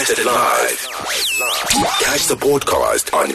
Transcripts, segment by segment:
broadcasted live. Catch the podcast on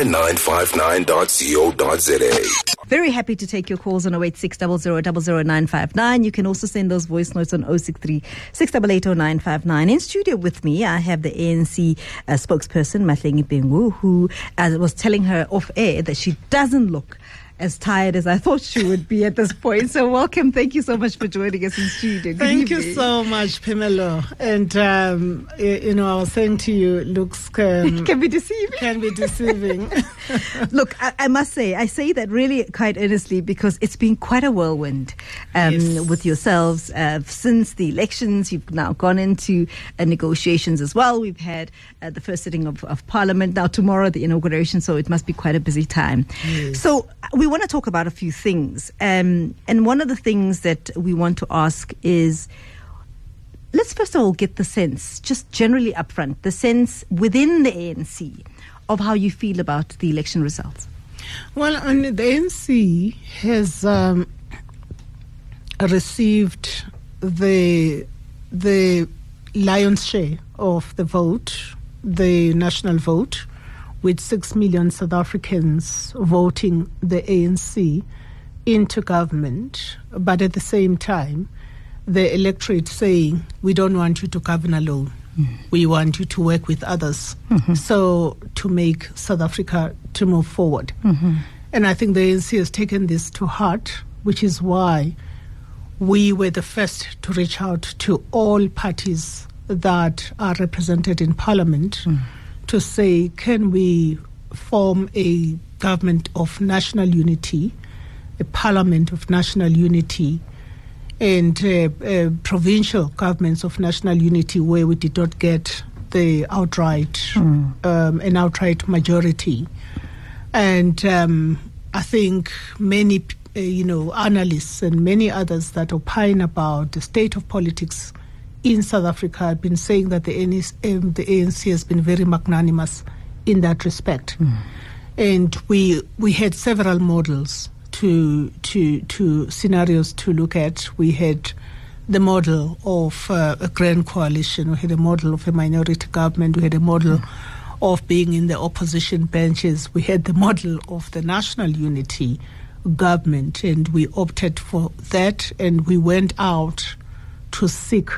kaya959.co.za. Very happy to take your calls on 086 00 00959. You can also send those voice notes on 063 688 0959. In studio with me, I have the ANC spokesperson, Mahlengi Bhengu, who was telling her off air that she doesn't look as tired as I thought she would be at this point. So welcome. Thank you so much for joining us in studio. Thank you so much, Pamela. And, I was saying to you, looks can be deceiving. Can be deceiving. Look, I must say, I say that really quite earnestly because it's been quite a whirlwind with yourselves. Since the elections, you've now gone into negotiations as well. We've had the first sitting of Parliament. Now tomorrow, the inauguration, so it must be quite a busy time. Yes. So we want to talk about a few things. And one of the things that we want to ask is, let's first of all get the sense, just generally upfront, the sense within the ANC of how you feel about the election results. Well, the ANC has received the lion's share of the vote, the national vote, with 6 million South Africans voting the ANC into government, but at the same time, the electorate saying, we don't want you to govern alone. We want you to work with others. So to make South Africa to move forward. And I think the ANC has taken this to heart, which is why we were the first to reach out to all parties that are represented in Parliament to say, can we form a government of national unity, a parliament of national unity, and provincial governments of national unity where we did not get the outright, an outright majority. And I think many, analysts and many others that opine about the state of politics in South Africa have been saying that the ANC has been very magnanimous in that respect. And we had several models to scenarios to look at. We had the model of a grand coalition. We had a model of a minority government. We had a model of being in the opposition benches. We had the model of the national unity government, and we opted for that, and we went out to seek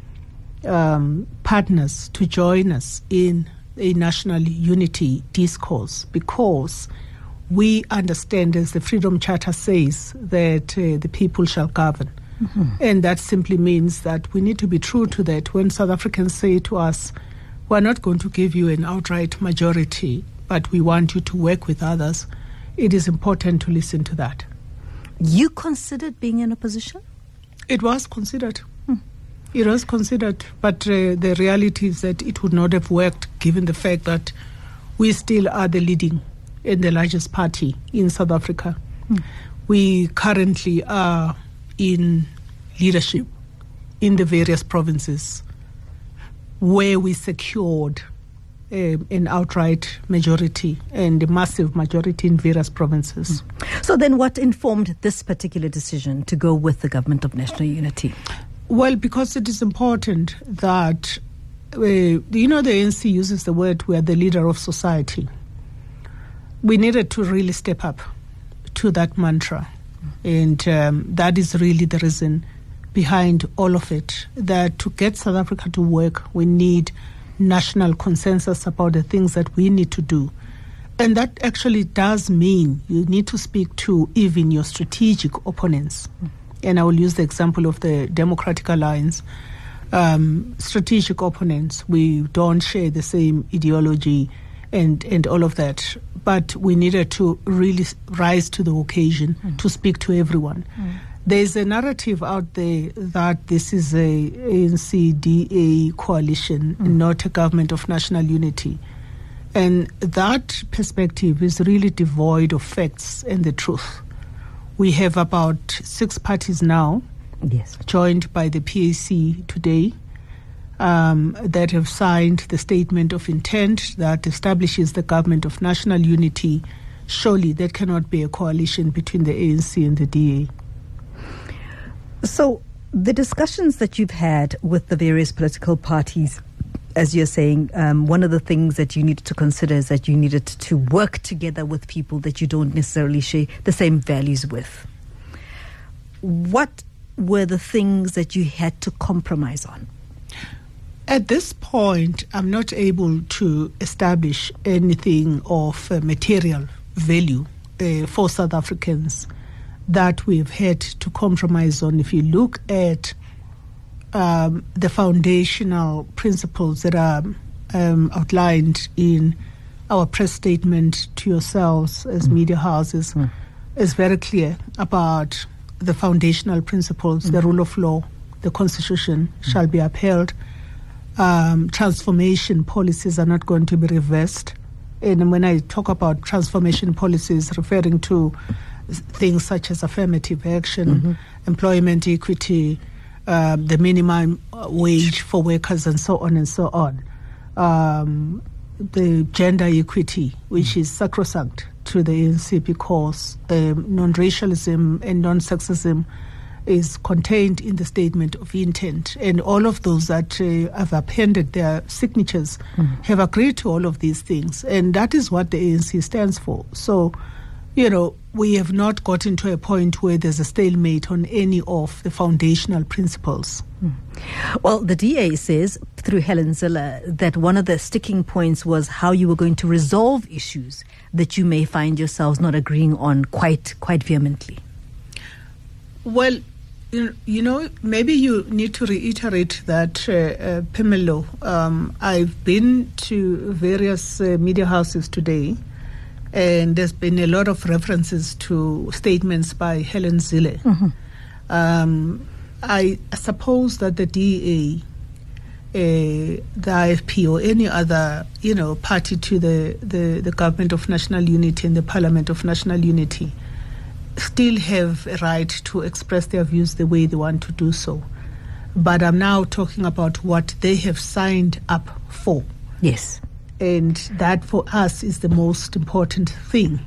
partners to join us in a national unity discourse, because we understand, as the Freedom Charter says, that the people shall govern. And that simply means that we need to be true to that. When South Africans say to us, we're not going to give you an outright majority, but we want you to work with others, it is important to listen to that. You considered being in opposition? It was considered. It was considered, but the reality is that it would not have worked given the fact that we still are the leading and the largest party in South Africa. We currently are in leadership in the various provinces where we secured an outright majority and a massive majority in various provinces. So then what informed this particular decision to go with the Government of National Unity? Well, because it is important that, the ANC uses the word, we are the leader of society. We needed to really step up to that mantra. And that is really the reason behind all of it, that to get South Africa to work, we need national consensus about the things that we need to do. And that actually does mean you need to speak to even your strategic opponents. And I will use the example of the Democratic Alliance. Strategic opponents, we don't share the same ideology and all of that. But we needed to really rise to the occasion to speak to everyone. There's a narrative out there that this is a ANC-DA coalition, not a government of national unity. And that perspective is really devoid of facts and the truth. We have about 6 parties now, joined by the PAC today, that have signed the statement of intent that establishes the government of national unity. Surely that cannot be a coalition between the ANC and the DA. So the discussions that you've had with the various political parties as you're saying, one of the things that you needed to consider is that you needed to work together with people that you don't necessarily share the same values with. What were the things that you had to compromise on? At this point, I'm not able to establish anything of material value for South Africans that we've had to compromise on. If you look at the foundational principles that are outlined in our press statement to yourselves as media houses, is very clear about the foundational principles. The rule of law, the Constitution shall be upheld. Transformation policies are not going to be reversed. And when I talk about transformation policies, referring to things such as affirmative action, employment equity, the minimum wage for workers, and so on and so on. The gender equity, which is sacrosanct to the ANC because non-racialism and non-sexism is contained in the statement of intent. And all of those that have appended their signatures have agreed to all of these things. And that is what the ANC stands for. So, we have not gotten to a point where there's a stalemate on any of the foundational principles. Well, the DA says, through Helen Zille, that one of the sticking points was how you were going to resolve issues that you may find yourselves not agreeing on quite vehemently. Well, maybe you need to reiterate that, Pamelo. I've been to various media houses today, and there's been a lot of references to statements by Helen Zille. I suppose that the DA, the IFP, or any other, party to the Government of National Unity and the Parliament of National Unity still have a right to express their views the way they want to do so. But I'm now talking about what they have signed up for. Yes. And that for us is the most important thing.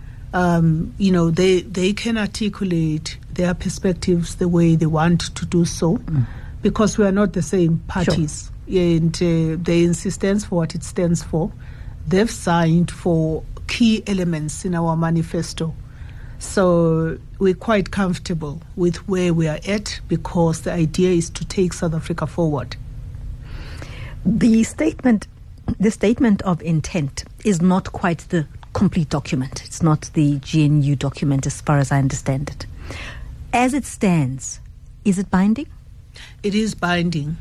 They can articulate their perspectives the way they want to do so, because we are not the same parties. Sure. And the ANC stands for what it stands for. They've signed for key elements in our manifesto. So we're quite comfortable with where we are at, because the idea is to take South Africa forward. The statement of intent is not quite the complete document. It's not the GNU document as far as I understand it. As it stands, is it binding? It is binding.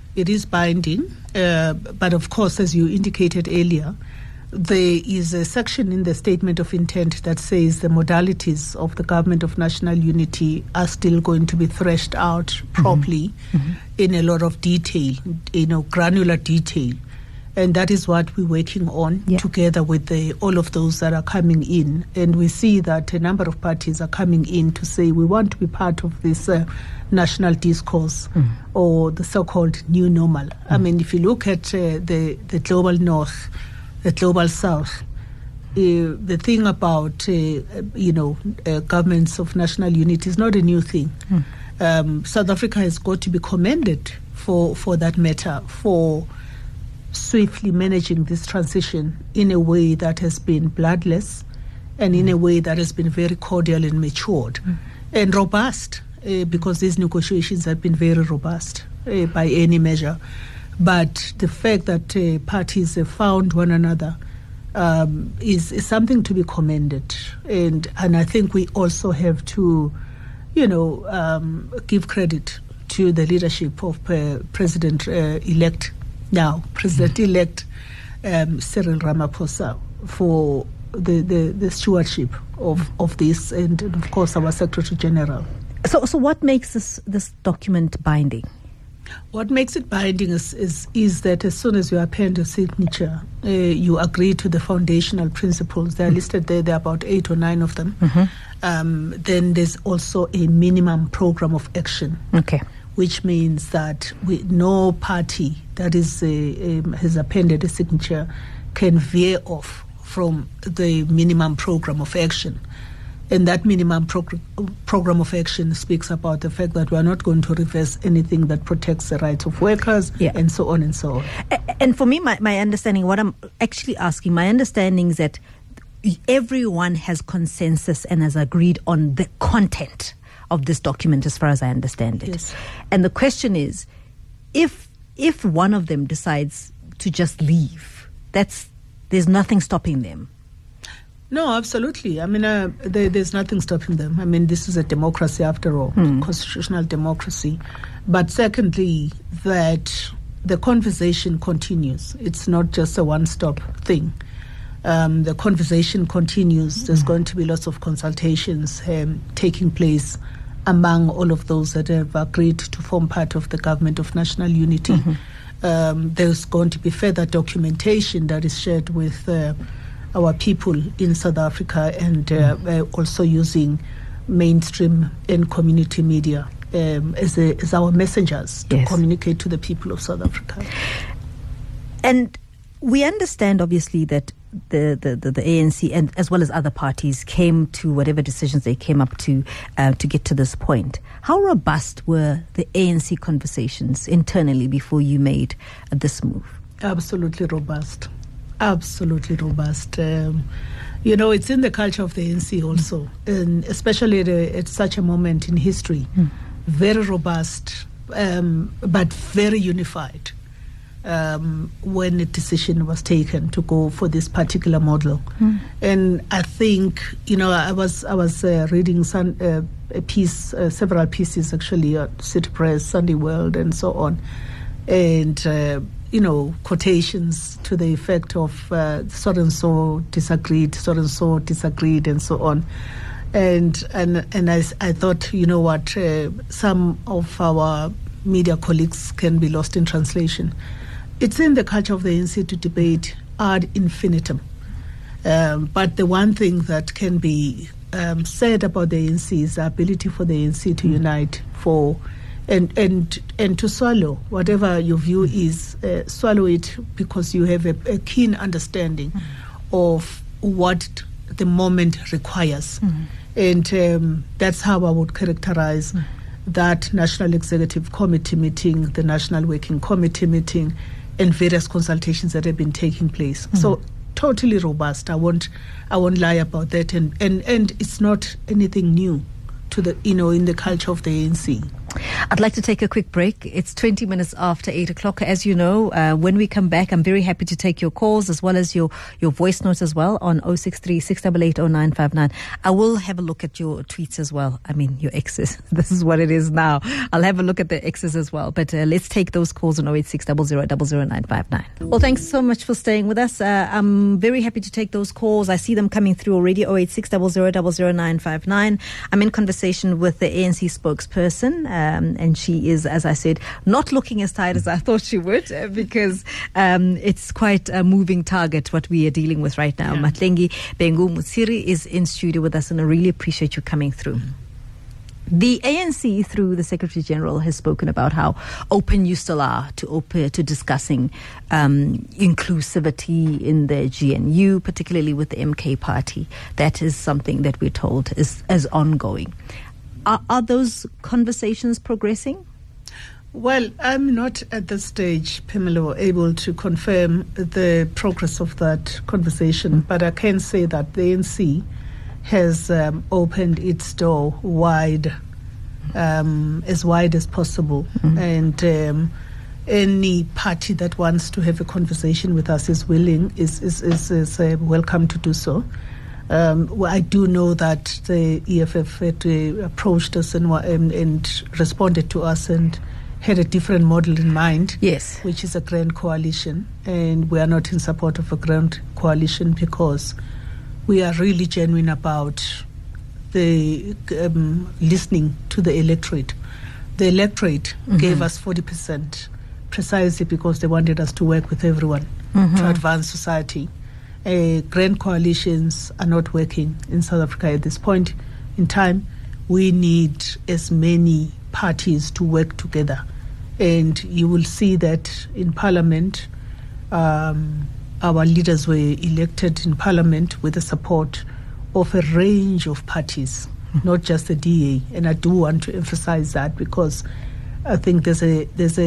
But of course, as you indicated earlier, there is a section in the statement of intent that says the modalities of the Government of National Unity are still going to be threshed out properly in a lot of detail, granular detail. And that is what we're working on together with all of those that are coming in. And we see that a number of parties are coming in to say we want to be part of this national discourse or the so-called new normal. I mean, if you look at the global north, the global south, the thing about, governments of national unity is not a new thing. South Africa has got to be commended for that matter, for swiftly managing this transition in a way that has been bloodless and in a way that has been very cordial and matured and robust, because these negotiations have been very robust by any measure. But the fact that parties have found one another is something to be commended. And I think we also have to, give credit to the leadership of President-elect Cyril Ramaphosa for the stewardship of this, and of course our Secretary General. So what makes this document binding? What makes it binding is that as soon as you append a signature, you agree to the foundational principles. They're listed there. There are about 8 or 9 of them. Then there's also a minimum program of action. Okay. Which means that no party that has appended a signature can veer off from the minimum program of action. And that minimum program of action speaks about the fact that we are not going to reverse anything that protects the rights of workers, and so on and so on. And for me, my understanding, what I'm actually asking, my understanding is that everyone has consensus and has agreed on the content of this document, as far as I understand it. Yes. And the question is, if one of them decides to just leave, there's nothing stopping them. No, absolutely. I mean, there's nothing stopping them. I mean, this is a democracy after all, constitutional democracy. But secondly, that the conversation continues. It's not just a one-stop thing. The conversation continues. There's going to be lots of consultations taking place among all of those that have agreed to form part of the government of national unity. There's going to be further documentation that is shared with our people in South Africa, and also using mainstream and community media as our messengers to communicate to the people of South Africa. And we understand, obviously, that the ANC and as well as other parties came to whatever decisions they came up to get to this point. How robust were the ANC conversations internally before you made this move? Absolutely robust. Absolutely robust. It's in the culture of the ANC also, and especially at such a moment in history. Very robust, but very unified. When a decision was taken to go for this particular model, and I think I was reading several pieces actually at City Press, Sunday World, and so on, and quotations to the effect of so and so disagreed, and so on, and I thought, some of our media colleagues can be lost in translation. It's in the culture of the ANC to debate ad infinitum. But the one thing that can be said about the ANC is the ability for the ANC to unite and to swallow whatever your view is, swallow it because you have a keen understanding of what the moment requires. And that's how I would characterize that National Executive Committee meeting, the National Working Committee meeting, and various consultations that have been taking place. So totally robust. I won't lie about that. And it's not anything new to the in the culture of the ANC. I'd like to take a quick break. It's 20 minutes after 8 o'clock. As you know, when we come back, I'm very happy to take your calls as well as your voice notes as well on 063 688 0959. I will have a look at your tweets as well. I mean, your exes. This is what it is now. I'll have a look at the exes as well. But let's take those calls on 086 00 00959. Well, thanks so much for staying with us. I'm very happy to take those calls. I see them coming through already, 086 00 00959. I'm in conversation with the ANC spokesperson. And she is, as I said, not looking as tired as I thought she would because it's quite a moving target what we are dealing with right now. Mahlengi Bengu Mutsiri is in studio with us, and I really appreciate you coming through. The ANC, through the Secretary General, has spoken about how open you still are to discussing inclusivity in the GNU, particularly with the MK party. That is something that we're told is ongoing. Are those conversations progressing? Well, I'm not at this stage, Pamela, able to confirm the progress of that conversation, but I can say that the ANC has opened its door wide, as wide as possible, and any party that wants to have a conversation with us is willing, is welcome to do so. I do know that the EFF had approached us and responded to us and had a different model in mind, yes, which is a grand coalition. And we are not in support of a grand coalition because we are really genuine about the listening to the electorate. The electorate gave us 40% precisely because they wanted us to work with everyone to advance society. Grand coalitions are not working in South Africa at this point in time. We need as many parties to work together. And you will see that in Parliament, our leaders were elected in Parliament with the support of a range of parties, not just the DA. And I do want to emphasize that, because I think there's an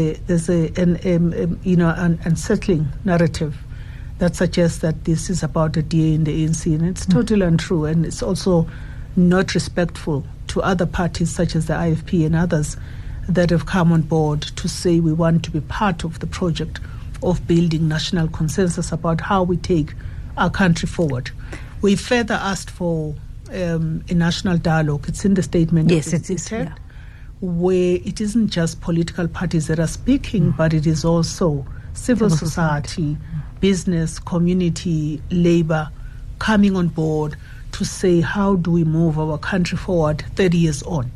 unsettling narrative that suggests that this is about the DA and the ANC, and it's totally untrue, and it's also not respectful to other parties such as the IFP and others that have come on board to say we want to be part of the project of building national consensus about how we take our country forward. We further asked for a national dialogue. It's in the statement. Yes, it is. Where it isn't just political parties that are speaking, but it is also civil society, business, community, labor coming on board to say, how do we move our country forward 30 years on?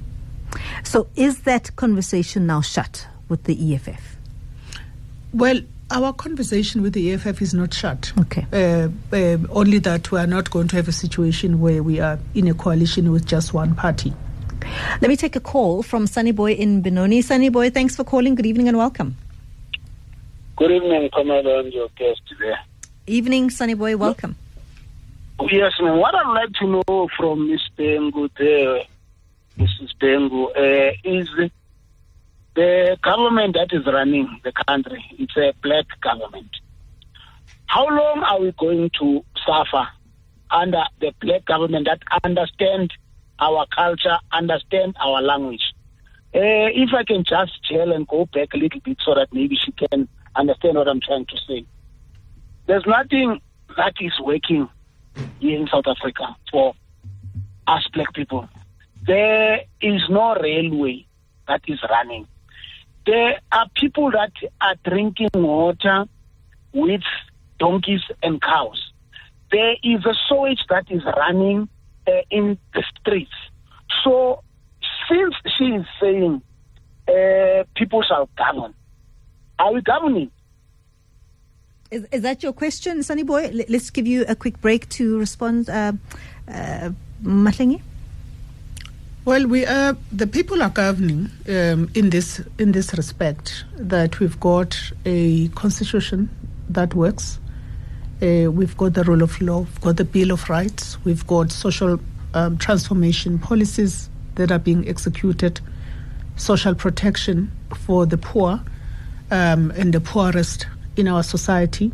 So is that conversation now shut with the EFF? Well, our conversation with the EFF is not shut. Okay. Only that we are not going to have a situation where we are in a coalition with just one party. Let me take a call from Sunny Boy in Benoni. Sunny Boy, thanks for calling. Good evening and welcome. Good evening, Kamala, and your guest there. Evening, Sunny Boy. Welcome. Yes, ma'am. What I'd like to know from Ms. Bengu there, Mrs. Bengu, is the government that is running the country. It's a black government. How long are we going to suffer under the black government that understand our culture, understand our language? If I can just tell and go back a little bit so that maybe she can understand what I'm trying to say. There's nothing that is working here in South Africa for us black people. There is no railway that is running. There are people that are drinking water with donkeys and cows. There is a sewage that is running in the streets. So since she is saying people shall govern, are we governing? Is that your question, Sunny Boy? Let's give you a quick break to respond, Mahlengi. Well, the people are governing in this respect, that we've got a constitution that works. We've got the rule of law, we've got the Bill of Rights, we've got social transformation policies that are being executed, social protection for the poor and the poorest in our society.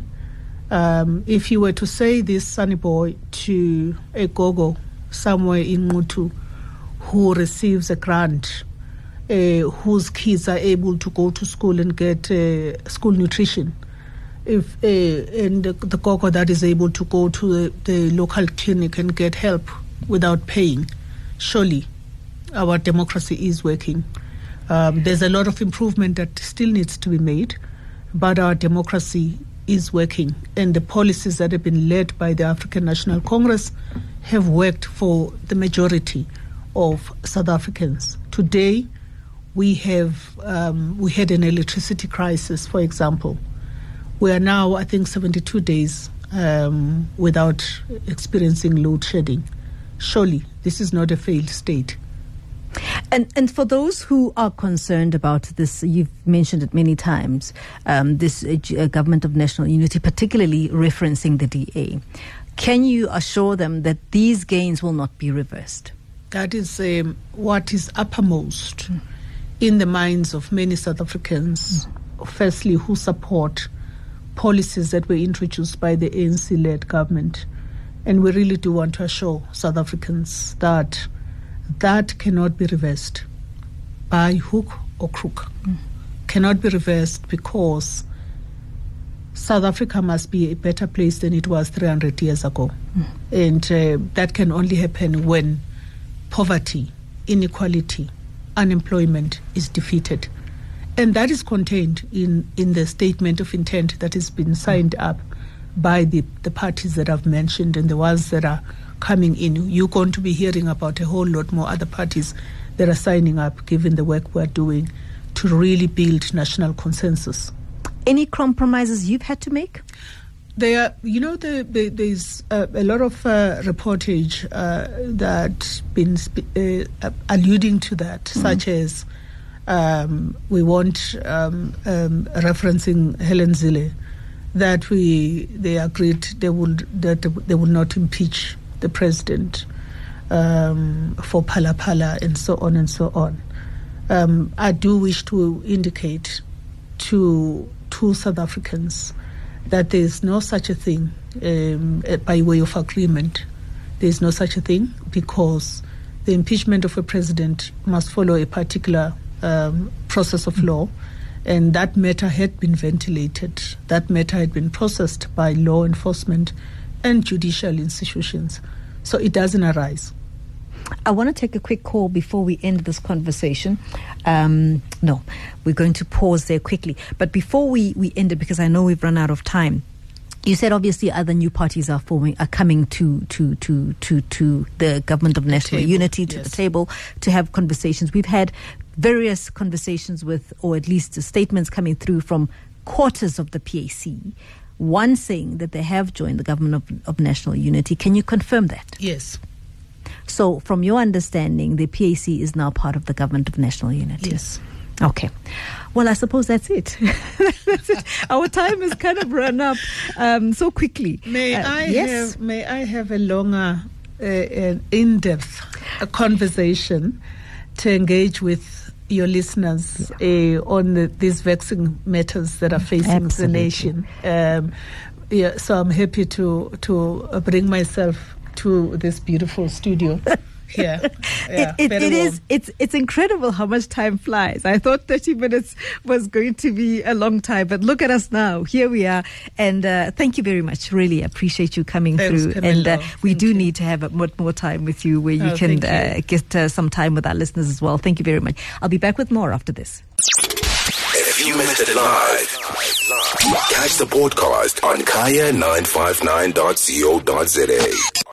If you were to say this, Sunny Boy, to a gogo somewhere in Mutu who receives a grant, whose kids are able to go to school and get school nutrition, and the gogo that is able to go to the local clinic and get help without paying, surely our democracy is working. There's a lot of improvement that still needs to be made, but our democracy is working, and the policies that have been led by the African National Congress have worked for the majority of South Africans. Today, we had an electricity crisis, for example. We are now, I think, 72 days without experiencing load shedding. Surely, this is not a failed state. And for those who are concerned about this, you've mentioned it many times, this government of national unity, particularly referencing the DA, can you assure them that these gains will not be reversed? That is what is uppermost in the minds of many South Africans, firstly, who support policies that were introduced by the ANC-led government. And we really do want to assure South Africans that that cannot be reversed by hook or crook. Cannot be reversed, because South Africa must be a better place than it was 300 years ago. And that can only happen when poverty, inequality, unemployment is defeated. And that is contained in the statement of intent that has been signed up by the parties that I've mentioned and the ones that are coming in. You're going to be hearing about a whole lot more other parties that are signing up, given the work we're doing to really build national consensus. Any compromises you've had to make? There's a lot of reportage that's been alluding to that, such as we want referencing Helen Zille, that they agreed that they would not impeach the president for Phala Phala and so on and so on. I do wish to indicate to South Africans that there is no such a thing by way of agreement. There is no such a thing, because the impeachment of a president must follow a particular process of law, and that matter had been ventilated. That matter had been processed by law enforcement and judicial institutions. So it doesn't arise. I want to take a quick call before we end this conversation. No, we're going to pause there quickly. But before we end it, because I know we've run out of time, you said obviously other new parties are coming to the Government of National Unity, to the table, to have conversations. We've had various conversations with, or at least statements coming through from quarters of the PAC, one saying that they have joined the Government of National Unity. Can you confirm that? Yes. So from your understanding, the PAC is now part of the Government of National Unity? Yes. Okay. Well, I suppose that's it. That's it. Our time has kind of run up so quickly. May I have a longer, in-depth conversation to engage with your listeners on these vexing matters that are facing the nation? So I'm happy to bring myself to this beautiful studio. It's incredible how much time flies. I thought 30 minutes was going to be a long time, but look at us now. Here we are, and thank you very much. Really appreciate you coming through. Camilla. And we do need to have more time with you, where you can get some time with our listeners as well. Thank you very much. I'll be back with more after this. If you missed it live, catch the podcast on kaya959.co.za.